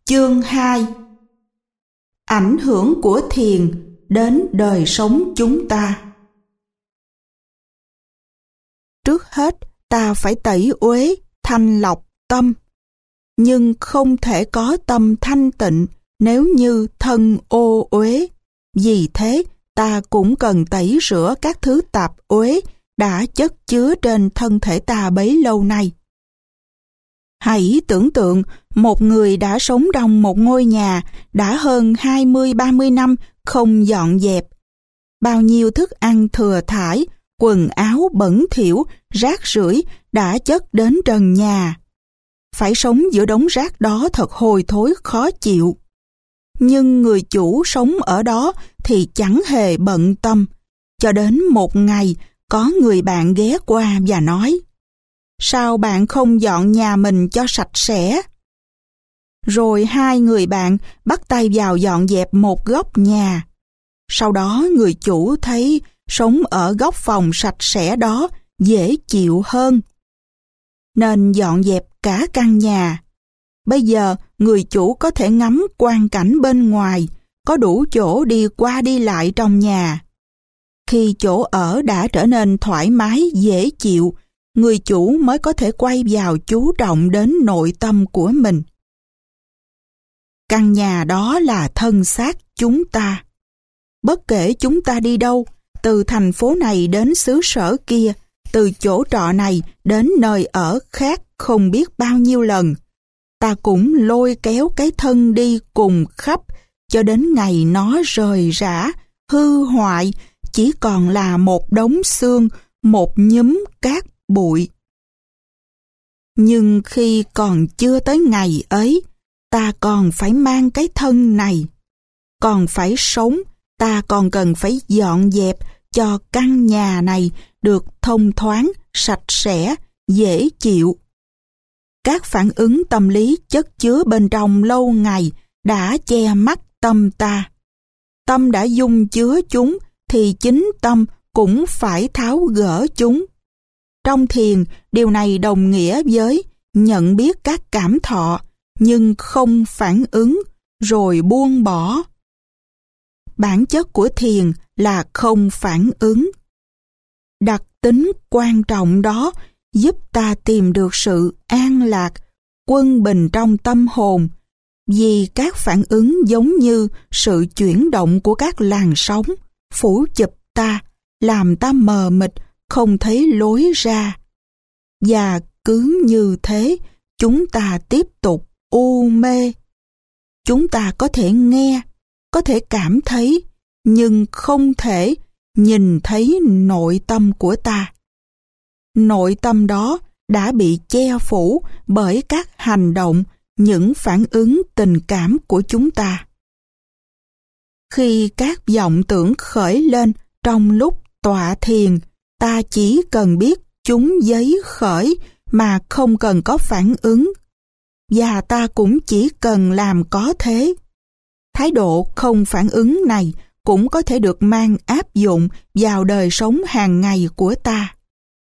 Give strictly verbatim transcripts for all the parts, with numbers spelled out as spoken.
Chương hai. Ảnh hưởng của thiền đến đời sống chúng ta. Trước hết, ta phải tẩy uế, thanh lọc tâm. Nhưng không thể có tâm thanh tịnh nếu như thân ô uế. Vì thế, ta cũng cần tẩy rửa các thứ tạp uế đã chất chứa trên thân thể ta bấy lâu nay. Hãy tưởng tượng một người đã sống trong một ngôi nhà đã hơn hai mươi ba mươi năm không dọn dẹp. Bao nhiêu thức ăn thừa thải, quần áo bẩn thỉu, rác rưởi đã chất đến trần nhà. Phải sống giữa đống rác đó thật hôi thối khó chịu. Nhưng người chủ sống ở đó thì chẳng hề bận tâm. Cho đến một ngày, có người bạn ghé qua và nói: "Sao bạn không dọn nhà mình cho sạch sẽ?" Rồi hai người bạn bắt tay vào dọn dẹp một góc nhà. Sau đó người chủ thấy sống ở góc phòng sạch sẽ đó dễ chịu hơn, nên dọn dẹp cả căn nhà. Bây giờ người chủ có thể ngắm quang cảnh bên ngoài, có đủ chỗ đi qua đi lại trong nhà. Khi chỗ ở đã trở nên thoải mái, dễ chịu, người chủ mới có thể quay vào chú trọng đến nội tâm của mình. Căn nhà đó là thân xác chúng ta. Bất kể chúng ta đi đâu, từ thành phố này đến xứ sở kia, từ chỗ trọ này đến nơi ở khác không biết bao nhiêu lần, ta cũng lôi kéo cái thân đi cùng khắp cho đến ngày nó rời rã, hư hoại, chỉ còn là một đống xương, một nhúm cát bụi. Nhưng khi còn chưa tới ngày ấy, ta còn phải mang cái thân này. Còn phải sống, ta còn cần phải dọn dẹp cho căn nhà này được thông thoáng, sạch sẽ, dễ chịu. Các phản ứng tâm lý chất chứa bên trong lâu ngày đã che mắt tâm ta. Tâm đã dung chứa chúng thì chính tâm cũng phải tháo gỡ chúng. Trong thiền, điều này đồng nghĩa với nhận biết các cảm thọ nhưng không phản ứng rồi buông bỏ. Bản chất của thiền là không phản ứng. Đặc tính quan trọng đó giúp ta tìm được sự an lạc, quân bình trong tâm hồn, vì các phản ứng giống như sự chuyển động của các làn sóng, phủ chụp ta, làm ta mờ mịt, không thấy lối ra. Và cứ như thế, chúng ta tiếp tục u mê. Chúng ta có thể nghe, có thể cảm thấy, nhưng không thể nhìn thấy nội tâm của ta. Nội tâm đó đã bị che phủ bởi các hành động, những phản ứng tình cảm của chúng ta. Khi các vọng tưởng khởi lên trong lúc tọa thiền, ta chỉ cần biết chúng dấy khởi mà không cần có phản ứng. Và ta cũng chỉ cần làm có thế. Thái độ không phản ứng này cũng có thể được mang áp dụng vào đời sống hàng ngày của ta.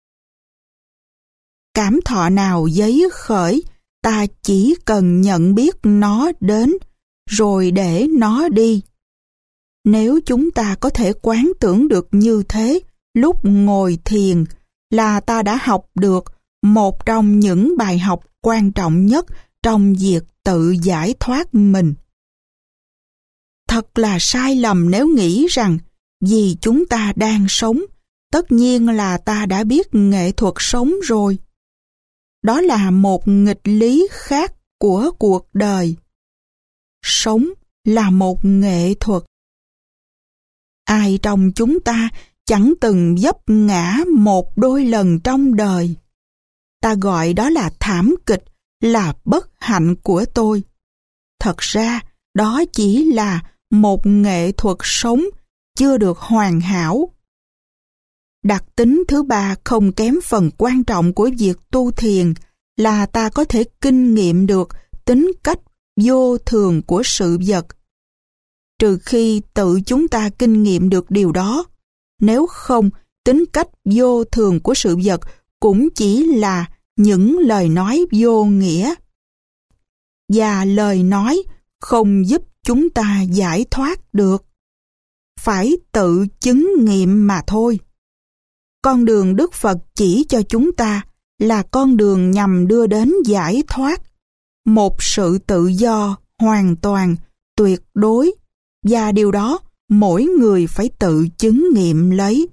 Cảm thọ nào dấy khởi, ta chỉ cần nhận biết nó đến, rồi để nó đi. Nếu chúng ta có thể quán tưởng được như thế lúc ngồi thiền, là ta đã học được một trong những bài học quan trọng nhất trong việc tự giải thoát mình. Thật là sai lầm nếu nghĩ rằng vì chúng ta đang sống, tất nhiên là ta đã biết nghệ thuật sống rồi. Đó là một nghịch lý khác của cuộc đời. Sống là một nghệ thuật. Ai trong chúng ta chẳng từng vấp ngã một đôi lần trong đời. Ta gọi đó là thảm kịch, là bất hạnh của tôi. Thật ra, đó chỉ là một nghệ thuật sống chưa được hoàn hảo. Đặc tính thứ ba không kém phần quan trọng của việc tu thiền là ta có thể kinh nghiệm được tính cách vô thường của sự vật. Trừ khi tự chúng ta kinh nghiệm được điều đó, nếu không, tính cách vô thường của sự vật cũng chỉ là những lời nói vô nghĩa. và lời nói không giúp chúng ta giải thoát được. Phải tự chứng nghiệm mà thôi. Con đường Đức Phật chỉ cho chúng ta là con đường nhằm đưa đến giải thoát, một sự tự do hoàn toàn, tuyệt đối, và điều đó mỗi người phải tự chứng nghiệm lấy.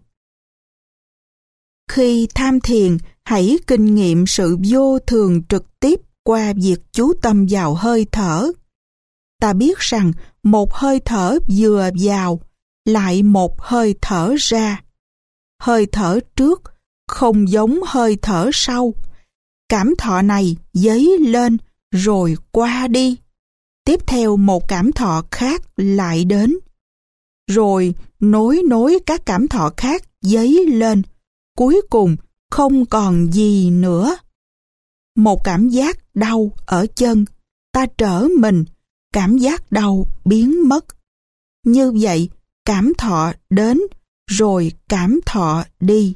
Khi tham thiền, hãy kinh nghiệm sự vô thường trực tiếp qua việc chú tâm vào hơi thở. Ta biết rằng một hơi thở vừa vào, lại một hơi thở ra. Hơi thở trước không giống hơi thở sau. Cảm thọ này dấy lên rồi qua đi. Tiếp theo một cảm thọ khác lại đến. Rồi nối nối các cảm thọ khác dấy lên. Cuối cùng không còn gì nữa. Một cảm giác đau ở chân, ta trở mình, cảm giác đau biến mất. Như vậy, cảm thọ đến, rồi cảm thọ đi.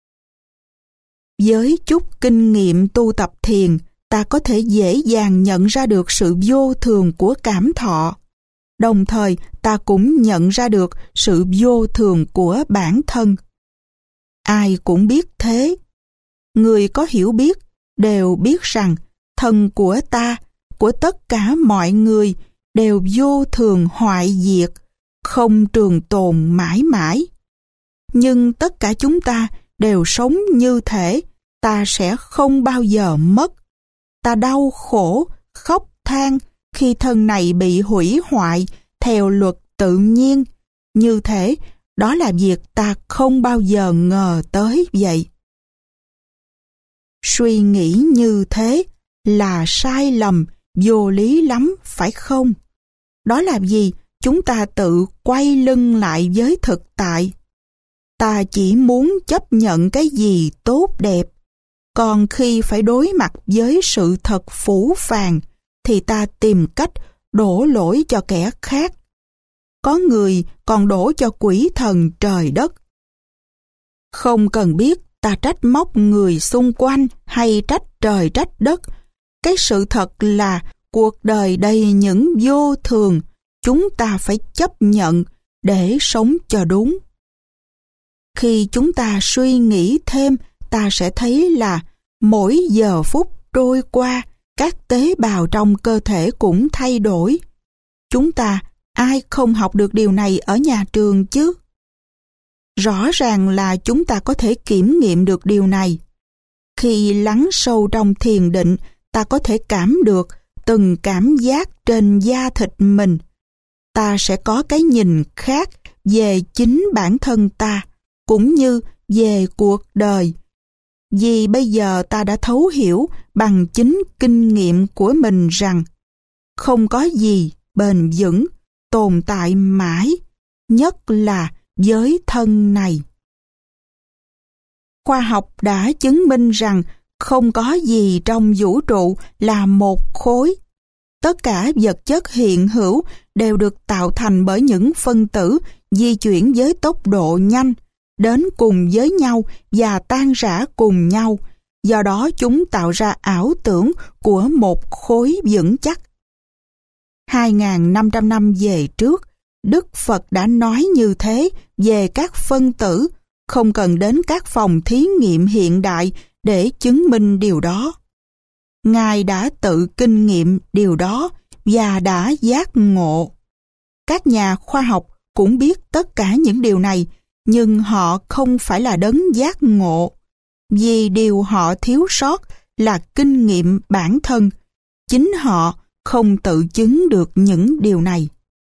Với chút kinh nghiệm tu tập thiền, ta có thể dễ dàng nhận ra được sự vô thường của cảm thọ. Đồng thời, ta cũng nhận ra được sự vô thường của bản thân. Ai cũng biết thế. Người có hiểu biết đều biết rằng thân của ta, của tất cả mọi người đều vô thường hoại diệt, không trường tồn mãi mãi. Nhưng tất cả chúng ta đều sống như thể ta sẽ không bao giờ mất. Ta đau khổ, khóc than khi thân này bị hủy hoại theo luật tự nhiên, như thể đó là việc ta không bao giờ ngờ tới vậy. Suy nghĩ như thế là sai lầm, vô lý lắm, phải không? Đó là vì chúng ta tự quay lưng lại với thực tại. Ta chỉ muốn chấp nhận cái gì tốt đẹp, còn khi phải đối mặt với sự thật phũ phàng thì ta tìm cách đổ lỗi cho kẻ khác. Có người còn đổ cho quỷ thần trời đất. Không cần biết ta trách móc người xung quanh hay trách trời trách đất. Cái sự thật là cuộc đời đầy những vô thường, chúng ta phải chấp nhận để sống cho đúng. Khi chúng ta suy nghĩ thêm, ta sẽ thấy là mỗi giờ phút trôi qua, các tế bào trong cơ thể cũng thay đổi. Chúng ta ai không học được điều này ở nhà trường chứ? Rõ ràng là chúng ta có thể kiểm nghiệm được điều này. Khi lắng sâu trong thiền định, ta có thể cảm được từng cảm giác trên da thịt mình. Ta sẽ có cái nhìn khác về chính bản thân ta, cũng như về cuộc đời. Vì bây giờ ta đã thấu hiểu bằng chính kinh nghiệm của mình rằng không có gì bền vững, tồn tại mãi, nhất là với thân này. Khoa học đã chứng minh rằng không có gì trong vũ trụ là một khối. Tất cả vật chất hiện hữu đều được tạo thành bởi những phân tử di chuyển với tốc độ nhanh, đến cùng với nhau và tan rã cùng nhau. Do đó chúng tạo ra ảo tưởng của một khối vững chắc. hai nghìn năm trăm năm về trước, Đức Phật đã nói như thế về các phân tử, không cần đến các phòng thí nghiệm hiện đại để chứng minh điều đó. Ngài đã tự kinh nghiệm điều đó và đã giác ngộ. Các nhà khoa học cũng biết tất cả những điều này, nhưng họ không phải là đấng giác ngộ, vì điều họ thiếu sót là kinh nghiệm bản thân. Chính họ không tự chứng được những điều này.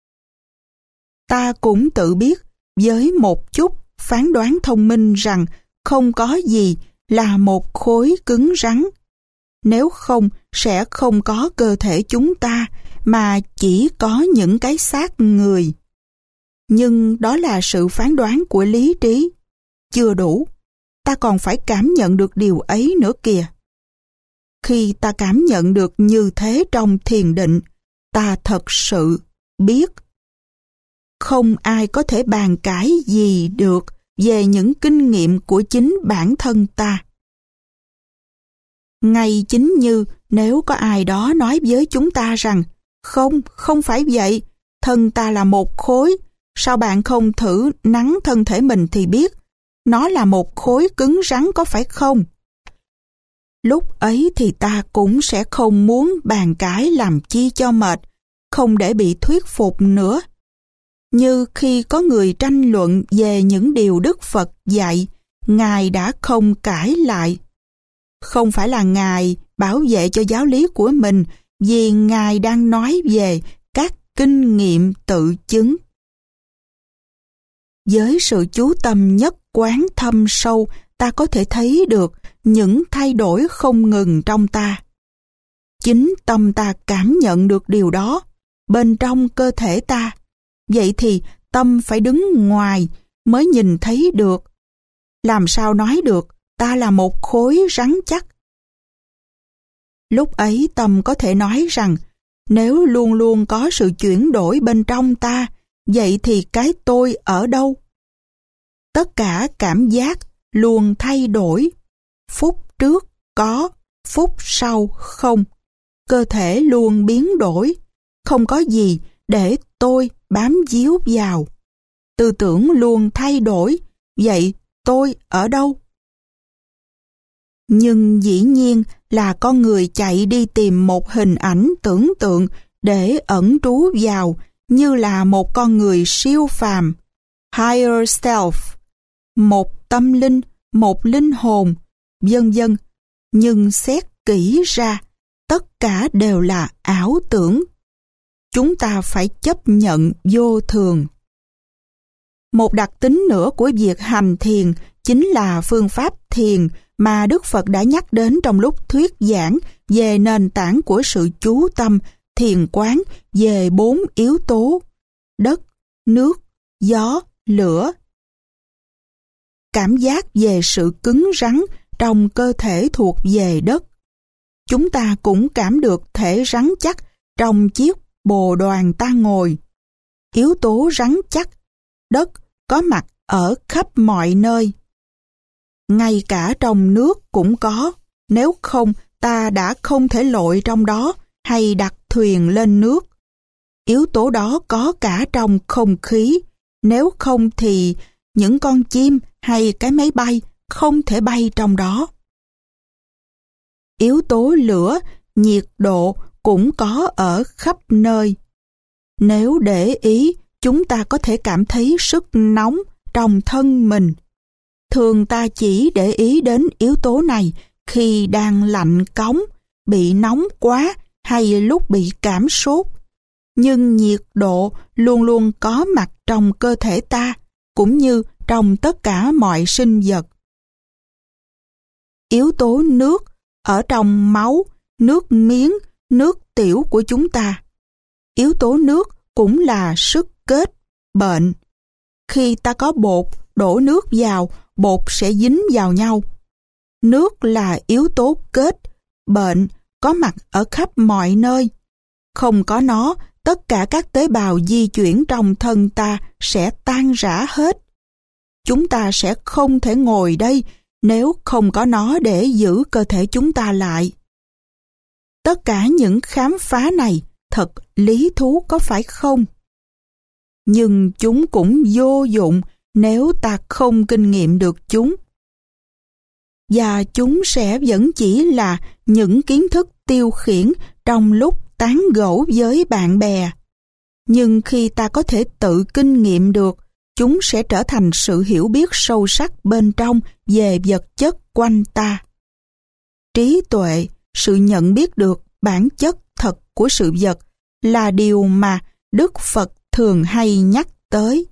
Ta cũng tự biết với một chút phán đoán thông minh rằng không có gì là một khối cứng rắn. Nếu không, sẽ không có cơ thể chúng ta, mà chỉ có những cái xác người. Nhưng đó là sự phán đoán của lý trí. Chưa đủ, ta còn phải cảm nhận được điều ấy nữa kìa. Khi ta cảm nhận được như thế trong thiền định, ta thật sự biết. Không ai có thể bàn cãi gì được về những kinh nghiệm của chính bản thân ta. Ngay chính như Nếu có ai đó nói với chúng ta rằng không, không phải vậy, thân ta là một khối, sao bạn không thử nắn thân thể mình thì biết, nó là một khối cứng rắn có phải không? Lúc ấy thì ta cũng sẽ không muốn bàn cãi làm chi cho mệt, không để bị thuyết phục nữa. Như khi có người tranh luận về những điều Đức Phật dạy, Ngài đã không cãi lại. Không phải là Ngài bảo vệ cho giáo lý của mình, vì Ngài đang nói về các kinh nghiệm tự chứng. Với sự chú tâm nhất quán thâm sâu, ta có thể thấy được những thay đổi không ngừng trong ta. Chính tâm ta cảm nhận được điều đó bên trong cơ thể ta. Vậy thì tâm phải đứng ngoài mới nhìn thấy được. Làm sao nói được ta là một khối rắn chắc? Lúc ấy tâm có thể nói rằng nếu luôn luôn có sự chuyển đổi bên trong ta, vậy thì cái tôi ở đâu? Tất cả cảm giác luôn thay đổi. Phút trước có, phút sau không. Cơ thể luôn biến đổi. Không có gì để tôi bám víu vào. Tư tưởng luôn thay đổi. Vậy tôi ở đâu? Nhưng dĩ nhiên là con người chạy đi tìm một hình ảnh tưởng tượng để ẩn trú vào như là một con người siêu phàm, higher self, một tâm linh, một linh hồn, vân vân. Nhưng xét kỹ ra, tất cả đều là ảo tưởng. Chúng ta phải chấp nhận vô thường. Một đặc tính nữa của việc hành thiền chính là phương pháp thiền mà Đức Phật đã nhắc đến trong lúc thuyết giảng về nền tảng của sự chú tâm, thiền quán về bốn yếu tố: đất, nước, gió, lửa. Cảm giác về sự cứng rắn trong cơ thể thuộc về đất. Chúng ta cũng cảm được thể rắn chắc trong chiếc bồ đoàn ta ngồi. Yếu tố rắn chắc, đất có mặt ở khắp mọi nơi. Ngay cả trong nước cũng có, nếu không ta đã không thể lội trong đó hay đặt thuyền lên nước. Yếu tố đó có cả trong không khí, nếu không thì những con chim hay cái máy bay không thể bay trong đó. Yếu tố lửa, nhiệt độ cũng có ở khắp nơi. Nếu để ý, chúng ta có thể cảm thấy sức nóng trong thân mình. Thường ta chỉ để ý đến yếu tố này khi đang lạnh cóng, bị nóng quá hay lúc bị cảm sốt. Nhưng nhiệt độ luôn luôn có mặt trong cơ thể ta, cũng như trong tất cả mọi sinh vật. Yếu tố nước ở trong máu, nước miếng, nước tiểu của chúng ta. Yếu tố nước cũng là sức kết, bệnh. Khi ta có bột, đổ nước vào, bột sẽ dính vào nhau. Nước là yếu tố kết, bệnh, có mặt ở khắp mọi nơi. Không có nó, tất cả các tế bào di chuyển trong thân ta sẽ tan rã hết. Chúng ta sẽ không thể ngồi đây nếu không có nó để giữ cơ thể chúng ta lại. Tất cả những khám phá này thật lý thú có phải không? Nhưng chúng cũng vô dụng nếu ta không kinh nghiệm được chúng. Và chúng sẽ vẫn chỉ là những kiến thức tiêu khiển trong lúc tán gẫu với bạn bè. Nhưng khi ta có thể tự kinh nghiệm được, chúng sẽ trở thành sự hiểu biết sâu sắc bên trong về vật chất quanh ta. Trí tuệ, sự nhận biết được bản chất thật của sự vật là điều mà Đức Phật thường hay nhắc tới.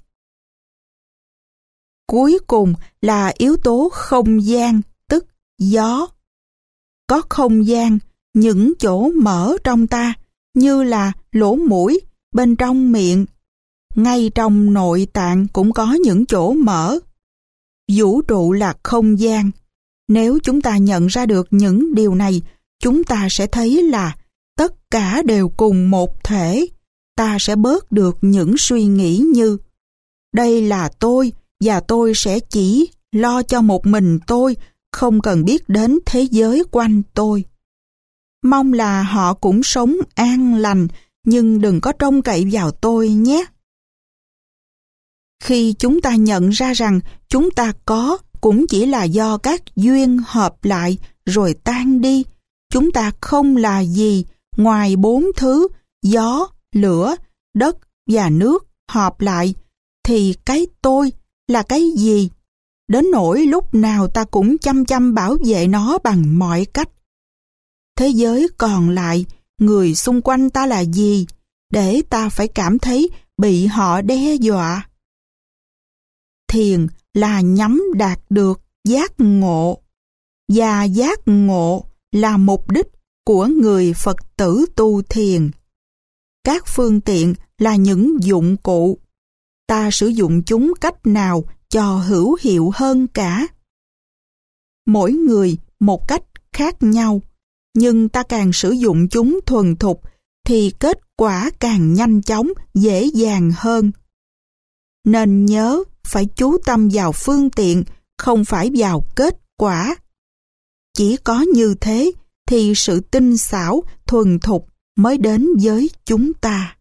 Cuối cùng là yếu tố không gian, tức gió. Có không gian, những chỗ mở trong ta, như là lỗ mũi, bên trong miệng. Ngay trong nội tạng cũng có những chỗ mở. Vũ trụ là không gian. Nếu chúng ta nhận ra được những điều này, chúng ta sẽ thấy là tất cả đều cùng một thể. Ta sẽ bớt được những suy nghĩ như đây là tôi và tôi sẽ chỉ lo cho một mình tôi, không cần biết đến thế giới quanh tôi. Mong là họ cũng sống an lành, nhưng đừng có trông cậy vào tôi nhé. Khi chúng ta nhận ra rằng chúng ta có cũng chỉ là do các duyên hợp lại rồi tan đi, chúng ta không là gì ngoài bốn thứ gió, lửa, đất và nước hợp lại, thì cái tôi là cái gì? Đến nỗi lúc nào ta cũng chăm chăm bảo vệ nó bằng mọi cách. Thế giới còn lại, người xung quanh ta là gì, để ta phải cảm thấy bị họ đe dọa? Thiền là nhắm đạt được giác ngộ, và giác ngộ là mục đích của người Phật tử tu thiền. Các phương tiện là những dụng cụ, ta sử dụng chúng cách nào cho hữu hiệu hơn cả. Mỗi người một cách khác nhau, nhưng ta càng sử dụng chúng thuần thục thì kết quả càng nhanh chóng, dễ dàng hơn. Nên nhớ phải chú tâm vào phương tiện, không phải vào kết quả. Chỉ có như thế thì sự tinh xảo, thuần thục mới đến với chúng ta.